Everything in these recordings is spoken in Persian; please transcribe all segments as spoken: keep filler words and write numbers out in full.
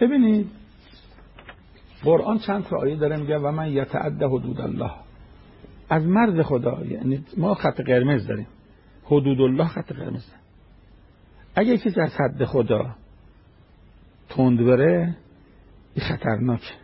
ببینید قرآن چند تا آیه داره میگه و من یتعدى حدود الله، از مرز خدا، یعنی ما خط قرمز داریم، حدود الله خط قرمز داریم. اگه کسی از حد خدا تند بره این خطرناکه.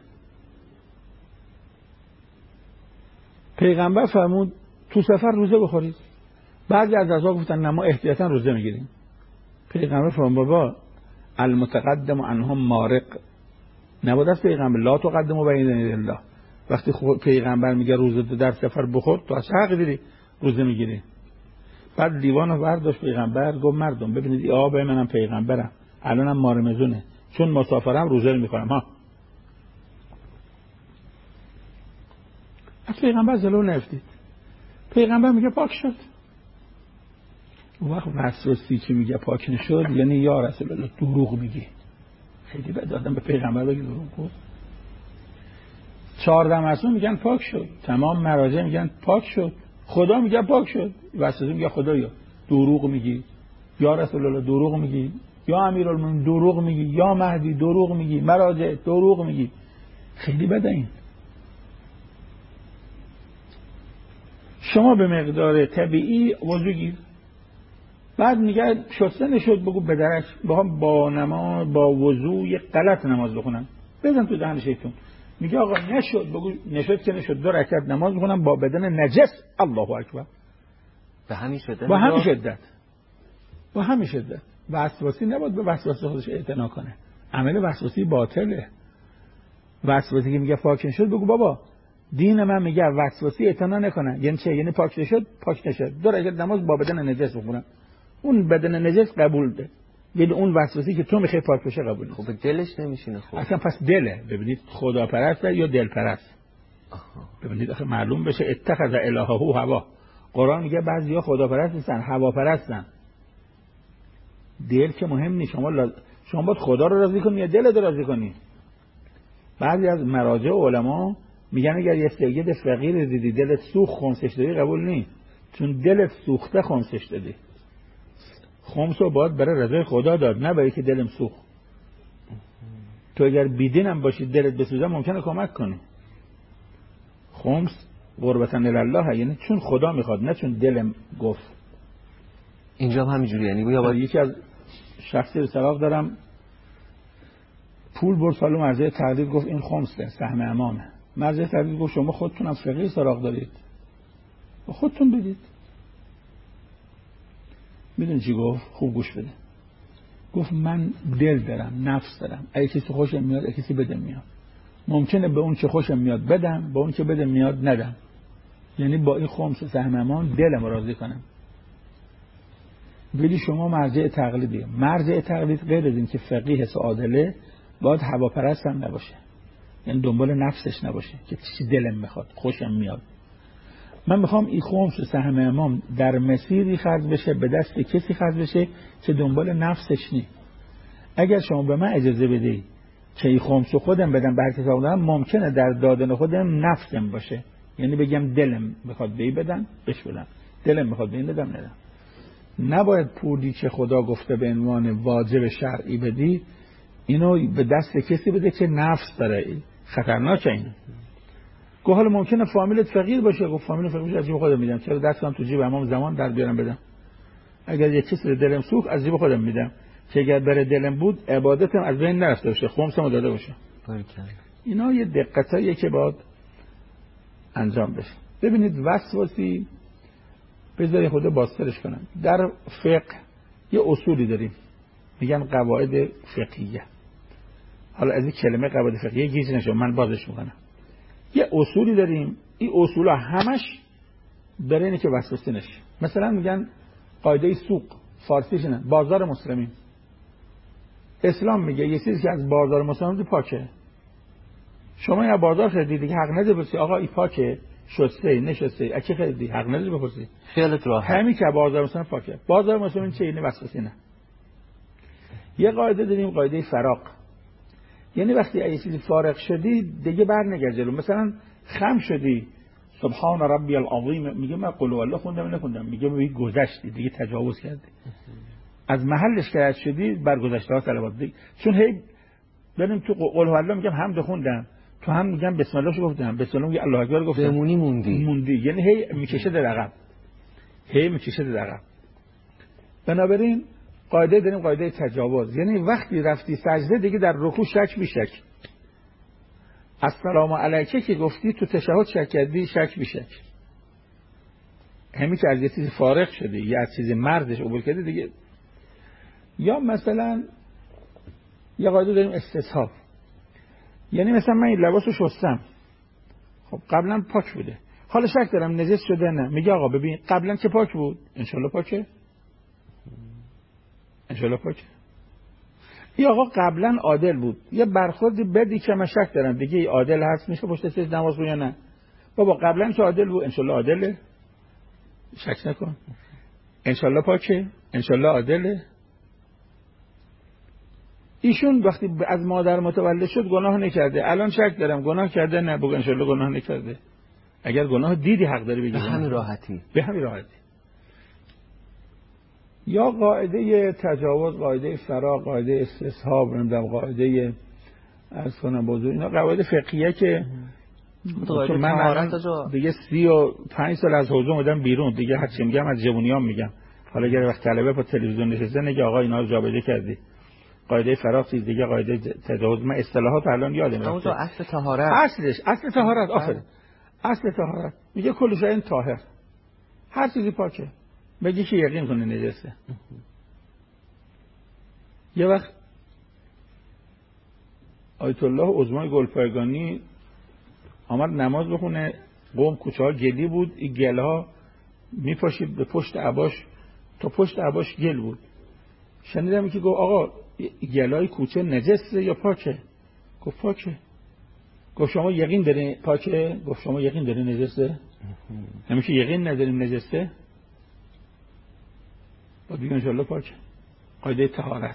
پیغمبر فرمود تو سفر روزه بخورید. بعضی از ازوا گفتن نه ما احتیاطاً روزه میگیریم. پیغمبر فرمود بابا المتقدم عنهم مارق، نباید از پیغمبر لا تقدموا بین یدی الله. وقتی پیغمبر میگه روزه در سفر بخور تو از حق داری روزه میگیری. بعد دیوانو برداشت پیغمبر گفت مردم ببینید ای آبای منم پیغمبرم، الانم مارمزونه، چون مسافرم روزه میخورم ها. از پیغمبر زلو نفتید. پیغمبر میگه پاک شد. اون وقت وسوسی که میگه پاک نشد یعنی یا رسول الله دروغ میگی. خیلی بد آدم به پیغمبر بگه دروغ گفت. چهارده معصوم میگن پاک شد، تمام مراجع میگن پاک شد، خدا میگه پاک شد، وسوسی میگه خدایا دروغ میگی، یا رسول الله دروغ میگی، یا امیرالمومنین دروغ میگی، یا مهدی دروغ میگی، مراجع دروغ میگی. خیلی بده این. شما به مقدار طبیعی وضو گیر، بعد میگه شسته نشد بگو به درش با با نماز با وضو یه غلط نماز بخونم، بزن تو دهن شیطون. میگه آقا نشد بگو نشد که نشد، دو رکعت نماز بخونم با بدن نجس. الله اکبر. به همین شدت با همین شدت با همین شدت وسواسی نباید به وسواسی خودش اعتنا کنه. عمل وسواسی باطله. وسواسی که میگه پاک نشد بگو بابا دین من میگه وسواسی اعتنا نکنه. یعنی چه؟ یعنی پاک نشد پاک نشد دو رکعت نماز با بدن نجس بخونم. اون بدن نجس قبول ده، ولی اون وسواسی که تو میخوای پاک بشه قبول نیست. خب دلش نمیشینه. خب اصلا پس دله. ببینید خدا پرست یا دل پرست. ببینید آخه معلوم بشه اتخذ الهه هوا. قرآن میگه بعضیا خدا پرست نیستن، هوا پرستن. دل که مهم نیست. شما لاز... شما باید خدا رو راضی کنی یا دلت رو راضی کنی. بعضی از مراجع و علما میگن اگر یه سید فقیر دیدی دلت سوخت خمسش دادی قبول نیست، چون دلت سوخته خمسش دادی. خمس رو باید برای رضای خدا داد، نه برای که دلم سوخت. تو اگر بیدینم باشی دلت بسوزه ممکنه کمک کنی. خمس قربتن الله، یعنی چون خدا میخواد نه چون دلم گفت. اینجا هم همینجوری. یعنی بیا باید... یکی از شخصی سراغ دارم پول برد سالو مرجع تقلید گفت این خمسه سهم امامه. مرجع تقلید گفت شما خودتونم فقیر سراغ دارید خودتون بدید. میدونی چی گفت؟ خوب گوش بده. گفت من دل دارم، نفس دارم، اگه کسی خوشم میاد اگه کسی بدم میاد، ممکنه به اون چه خوشم میاد بدم، به اون که بدم میاد ندم. یعنی با این خمس سهم امان دلم راضی کنم. ولی شما مرجع تقلیدی. مرجع تقلید غیر از این که فقیه عادله باید هواپرست هم نباشه، یعنی دنبال نفسش نباشه که چیزی دلم میخواد خوشم میاد. من میخوام این خمس سهم امام در مسیری خرج بشه به دست کسی خرج بشه که دنبال نفسش نی. اگر شما به من اجازه بدی که این خمس خودم بدم به هر کسی بدم، ممکنه در دادن خودم نفسم باشه، یعنی بگم دلم میخواد به این بدم بهش بدم، دلم میخواد به این بدم ندم. نباید پولی که خدا گفته به عنوان واجب شرعی بدی اینو به دست کسی بده که نفس داره. خطرناکه این. گفت حالا ممکنه فامیلت فقیر باشه. گفت فامیل فقیر باشه از جیب خودم میدم، چرا دستم تو جیب امام زمان در بیارم بدم؟ اگر یک کسی دلم سوخت از جیب خودم میدم که اگر بره دلم بود عبادتم از بین نرفته باشه، خمسمو داده باشه. اینا یه دقتاییه که باید انجام بشه. ببینید وسواسی بذاری خدا باسترش کنن. در فقه یه اصولی داریم میگن قواعد فقهیه. حالا از این کلمه قواعد فقهیه گیج نشو، من بازش میکنم. یه اصولی داریم، این اصولا همش برای اینه که وسواسی نشه. مثلا میگن قاعده سوق، فارسیش نه، بازار مسلمین. اسلام میگه یه چیزی که از بازار مسلمین پاکه. شما یا بازار خریدی دیگه حق نداری بپرسی آقا این پاکه، شسته نشسته، اکی خریدی حق نداری بپرسی. خیالت راحت. همین که بازار مسلمین پاکه. بازار مسلمین چه؟ اینه وسواسی نه. یه قاعده داریم قاعده فراق، یعنی وقتی یه چیزی فارغ شدی دیگه بر نگرد جلو. مثلا خم شدی سبحان ربی العظیم، میگه من قل هو الله خوندم نخوندم، میگه ببین گذشتی دیگه تجاوز کردی، از محلش که شدی بر گذشته ها صلوات دی. چون هی بریم تو قول الله میگم حمد خوندم، تو هم میگم بسم الله شو گفتم، بسم الله میگم الله اکبر گفتم، بمونی موندی موندی، یعنی هی میکشه در عقب، هی میکشه در عقب. بنابراین قاعده داریم، قاعده تجاوز، یعنی وقتی رفتی سجده دیگه در رکوع شک بیشک، السلام علیکه که گفتی تو تشهد شک کردی شک بیشک، همین که از یه چیزی فارغ شدی یا از چیزی مردش عبور کردی دیگه. یا مثلا یه قاعده داریم استصحاب، یعنی مثلا من این لباسو شستم، خب قبلا پاک بوده، حالا شک دارم نجس شده نه، میگه آقا ببین قبلا که پاک بود انشالله پاکه، انشالله پاکه. یا آقا قبلا عادل بود، یه برخوردی بدی که من شک دارم دیگه ای عادل هست میشه پشت سر نماز رو یا نه، بابا قبلا که عادل بود انشالله عادله، شک نکن، انشالله پاکه، انشالله عادله. ایشون وقتی از مادر متولد شد گناه نکرده، الان شک دارم گناه کرده نه، بگو انشالله گناه نکرده. اگر گناه دیدی حق داری بگی به همین راحتی، به همین راحتی. یا قاعده تجاوز، قاعده فرا، قاعده استصحاب، نمیدونم قاعده از کنم بزرگ، اینا قواعد فقهیه که من دیگه سی و پنج سال از حوزه اومدم بیرون دیگه، هرچی میگم از جوونیام میگم، حالا اگر وقت طلبه با تلویزیون نشسته نگه آقا اینا رو جابجا کردی. قاعده فراغ چیز دیگه، قاعده تجاوز من اصطلاحات الان یادم رفته. اونجا اصل طهارت، اصلش اصل طهارت، آخر اصل طهارت میگه کل شیء طاهر، هر چیزی پاکه، بگی که یقین کنه نجسه. یه وقت آیت الله عظمای گلپایگانی آمد نماز بخونه، قوم کوچه ها گلی بود، این گل ها میپاشید به پشت عباش، تا پشت عباش گل بود. شنیدم که گفت آقا گلای کوچه نجسه یا پاکه؟ گفت پاکه. گفت شما یقین دارین پاکه؟ گفت شما یقین دارین نجسه؟ همیشه یقین نداریم نجسه؟ باید بگیم انشاءالله پاکه. قاعده طهارت،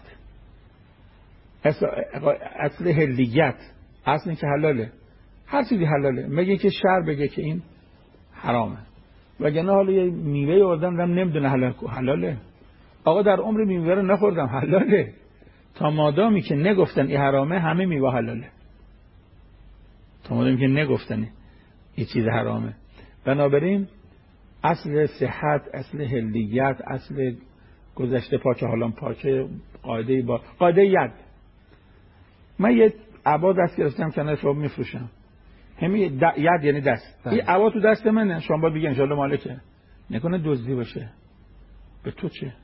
اصل حلیت، اصل این که حلاله، هر چیزی حلاله، مگه که شر بگه که این حرامه، وگرنه حالا یه میوه آوردم دم نمیدونه حلال حلاله، آقا در عمر میوه رو نخوردم حلاله، تا مادامی که نگفتن این حرامه همه میوه حلاله، تا مادامی که نگفتن این چیز حرامه. بنابراین اصل صحت، اصل حلیت، اصل گذشته پاکه حالا پاکه، قاعده با قاعده ید. من یه عبا دست گرفتم کنار شما میفروشم، همین د... ید یعنی دست، این عبا تو دست منه، شما باید بگی انشالله مالکه، نکنه دزدی باشه، به تو چه؟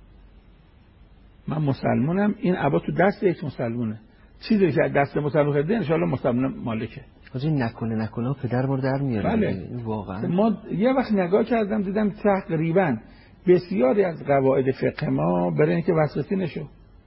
من مسلمونم، این عبا تو دست یک مسلمونه، چیزی که دست مسلمان خریده انشالله مسلمان مالکه. حاجی نکنه نکنه پدر ما در میاره. بله. واقعا ما یه وقت نگاه کردم دیدم تقریبا بسیاری از قواعد فقه ما برای اینکه وسوسه نشو.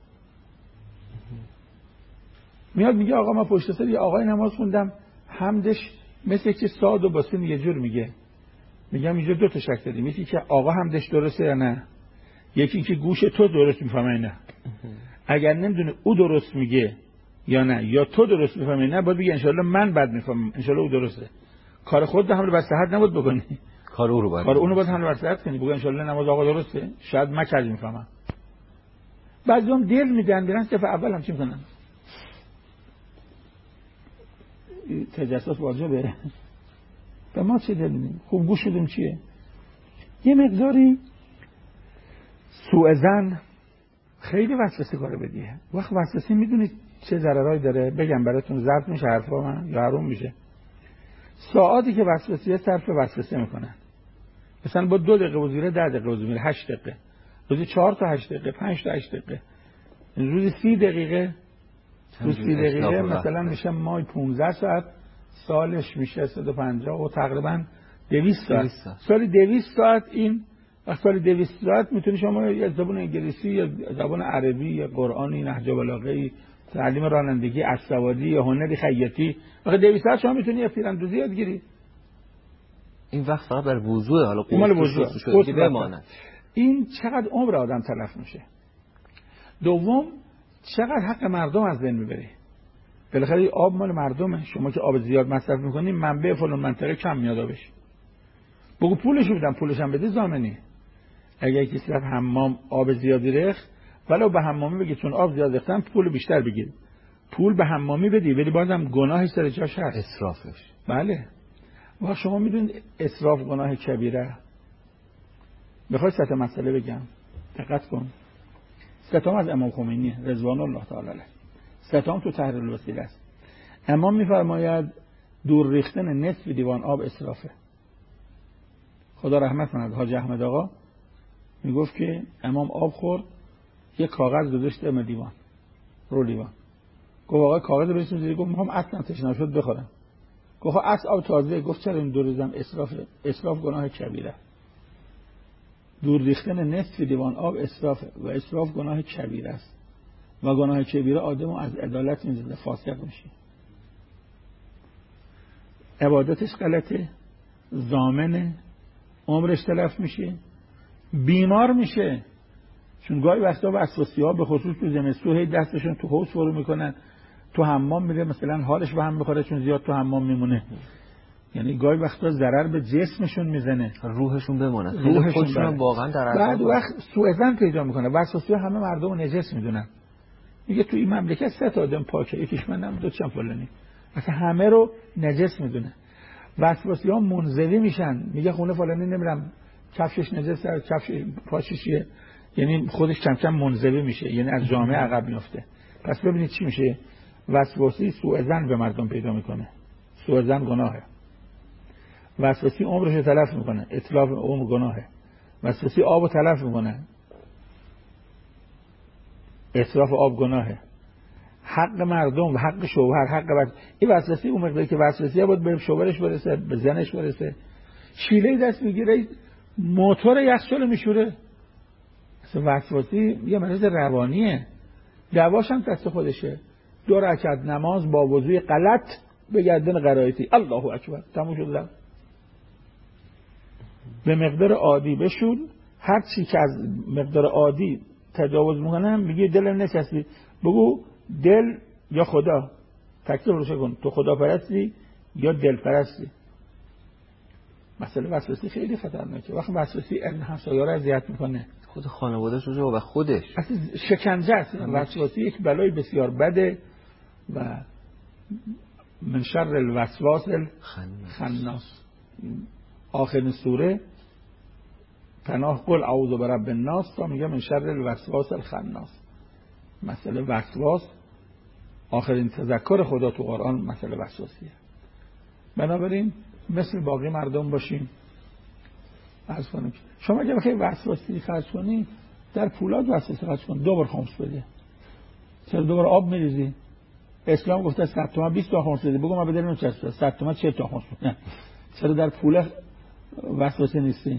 میاد میگه آقا ما پشت سر یه آقای نماز خوندم، حمدش مثل که صاد و باسین یه جور میگه. میگم اینجا دو تا شک داریم، یکی که آقا حمدش درسته یا نه، یکی که گوش تو درست میفهمه نه. اگر نمیدونه او درست میگه یا نه، یا تو درست میفهمی نه، باید بگی انشالله من بد میفهمم، انشالله او درسته. کار خود حمل بر صحت نبود بکنی، کار او رو باید کار اونو باید حمل بر صحت کنی، بگی انشالله نماز آقا درسته، شاید من کج میفهمم. بعضیام دل میدن میرن صف اول هم چی میکنن، تجسس واجبه. به ما چه دل میدیم؟ خوب گوش شدیم چیه؟ یه مقداری سوء ظن خیلی وسوسه کاره بدیه. وقت وسوسه میدونید چه ضررایی داره؟ بگم براتون، ضبط میشه حرفا من یا حروم میشه. ساعاتی که وسوسه صرف وسوسه میکنن، مثلا با دو دقیقه وضو میره، ده دقیقه وضو میره، هشت دقیقه روزی، چهار تا هشت دقیقه، پنج تا هشت دقیقه، روزی سی دقیقه، روزی سی دقیقه مثلا میشه مای پانزده ساعت، سالش میشه صد و پنجاه و تقریبا دویست ساعت. سالی دویست ساعت. این وقت سالی دویست ساعت میتونی شما یا زبان انگلیسی یا زبان عربی یا قرآنی، نهج بلاغه‌ای، تعلیم رانندگی، اسوادی یا هنری خیاطی، وقت دویست ساعت شما میتونی یه تیراندازی یاد گیری. این وقت فقط بر وضوء، حالا قوت بماند. این چقدر عمر آدم تلف میشه. دوم چقدر حق مردم از بین میبری. بالاخره آب مال مردمه، شما که آب زیاد مصرف میکنین منبع فلان منطقه کم میاد آبش، بگو پولش بدم، پولش هم بده ضامنی. اگر کسی رفت حمام آب زیادی ریخت، ولو به حمامی بگی چون آب زیاد ریختم پول بیشتر بگیر، پول به حمامی بدی ولی بازم گناهش سر جاش هست. اسرافش. بله. و شما میدونید اسراف گناه کبیره. بخوای سه تا مسئله بگم دقت کن. سه تا از امام خمینی رضوان الله تعالی علیه. سه تا تو تحریر الوسیله است. امام میفرماید دور ریختن نصف دیوان آب اسرافه. خدا رحمت کند حاج احمد آقا میگفت که امام آب خورد یه کاغذ گذاشت ام دیوان رو لیوان. گفت آقا کاغذ رو بریزید زیر. گفت میخوام اصلا تشنه شد بخورم. گفت اصل آب تازه. گفت چرا این دور ریزم؟ اسراف. اسراف گناه کبیره. دور ریختن نصف دیوان آب اسرافه و اسراف گناه کبیره است و گناه کبیره آدمو از عدالت میزنه، فاسق میشه، عبادتش غلطه، ضامنه، عمرش تلف میشه، بیمار میشه. چون گاهی وقتا وسوسه‌ها به خصوص تو زمستون هی دستشون تو حوض فرو میکنن، تو حمام میره مثلا حالش به هم بخوره چون زیاد تو حمام میمونه. یعنی گاهی وقتا ضرر به جسمشون میزنه، روحشون بمونه، روحشون خودشون واقعا در اثر بعد وقت سوء ظن پیدا میکنه. وسوسه همه مردم نجس میدونن. میگه تو این مملکت سه تا آدم پاکه، یکیش منم، دو چند فلانی، اصلا همه رو نجس میدونه. وسوسه‌ها منزوی میشن، میگه خونه فلانی نمیرم کفشش نجسه، کفش پاشیشه، یعنی خودش کم کم منزوی میشه، یعنی از جامعه عقب میفته. پس ببینید چی میشه. وسوسه سوء ظن به مردم پیدا میکنه. سوء ظن گناهه. وسوسه عمرش رو تلف میکنه، اتلاف عمر گناهه. وسوسه آب رو تلف میکنه، اسراف آب گناهه. حق مردم و حق شوهر، حق بچه، این وسوسه اون مقداری که وسوسه بود به شوهرش برسه، به زنش برسه. شیله دست میگیره موتور یخچال میشوره. اصلا وسوسه یه مرض روانیه. دواش هم دست خودشه. دو رکعت نماز با وضوی غلط به گردن غرایتی، الله اکبر، تموم شد. به مقدار عادی بشون، هر چی که از مقدار عادی تجاوز میکنم میگه دلم نچسبی، بگو دل یا خدا، تکلیف روشه کن، تو خدا پرستی یا دل پرستی. مسئله وسوسه خیلی خطرناکه. وقتی وسوسه همسایه‌ها رو اذیت میکنه، خود خانواده‌اش رو و خودش اصلا شکنجه است. وسوسه یک بلای بسیار بده و من شر الوسواس الخناس. آخرین سوره پناه قل اعوذ برب الناس تا میگه من شر الوسواس الخناس. مسئله وسواس آخرین تذکر خدا تو قرآن مسئله وسواسیه. بنابراین مثل باقی مردم باشیم. عرض کنم شما اگه بخوای وسواسی خرج کنی در پولاد وسواسی خرج کن، دو بار خمس بده. چرا دو بار آب میریزی؟ اسلام گفته صد تومن بیست تا خمس بده. بگو من بدونم چه است. صد تومن چهل تا خمس بده. چرا در پول وسواسی نیستی؟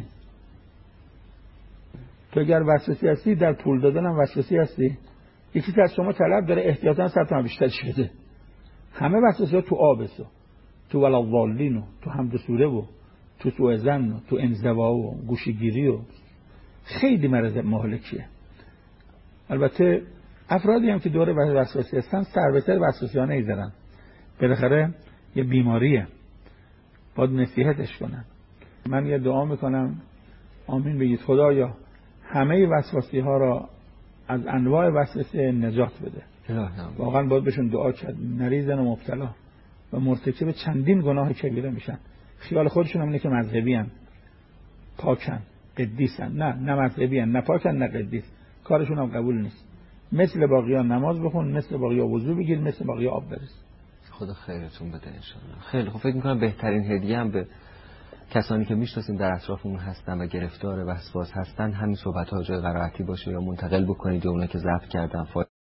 تو اگر وسواسی هستی در پول دادن هم وسواسی هستی. یکی از شما طلب داره احتیاطاً صد تومن بیشترش بده. همه وسواسی ها تو آبسو، تو ولوالین، تو حمد سوره و تو سوء ظن و تو انزوا و گوشه‌گیری و خیلی مرض مهلکیه. البته افرادی هم که دور وسواسی هستن سر به سر وسواسی ها نمیذارن. بالاخره یه بیماریه، باید نصیحتش کنن. من یه دعا میکنم، آمین بگید خدایا همه وسواسی ها را از انواع وسوسه نجات بده. واقعا باید بهشون دعا کرد، نریزن و مبتلا و مرتکب چندین گناه کبیره میشن. خیال خودشون هم اینه که مذهبی ان، پاکن، قدیسن. نه، نه مذهبی ان، نه پاکن، نه قدیس. کارشون هم قبول نیست. مثل باقیان نماز بخون، مثل باقیان وضو بگیر، مثل باقیان آب بریز. خدا خیرتون بده انشالله. خیلی خوب. فکر میکنم بهترین هدیه هم به کسانی که میشناسیم در اطرافمون هستن و گرفتار وسواس هستن همین صحبت‌ها جای قرائتی باشه یا منتقل بکنید یا اونا که ضبط کردن